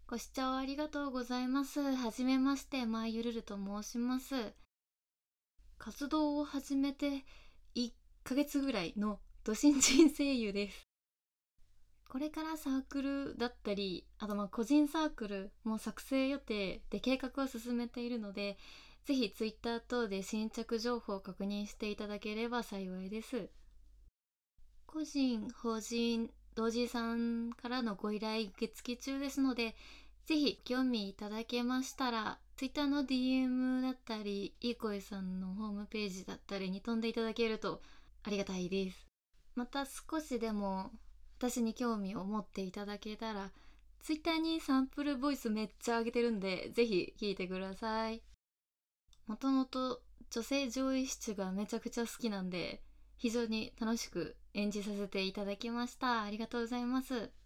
ご視聴ありがとうございます。はじめまして、まゆるると申します。活動を始めて1ヶ月ぐらいのド新人声優です。これからサークルだったり、あと個人サークルも作成予定で計画を進めているので、ぜひ Twitter 等で新着情報を確認していただければ幸いです。個人、法人、同時さんからのご依頼受付中ですので、ぜひ興味いただけましたら Twitter の DM だったり、いい声さんのホームページだったりに飛んでいただけるとありがたいです。また少しでも私に興味を持っていただけたら、 Twitter にサンプルボイスめっちゃ上げてるんで、ぜひ聞いてください。もともと女性上位シチュがめちゃくちゃ好きなんで、非常に楽しく演じさせていただきました。ありがとうございます。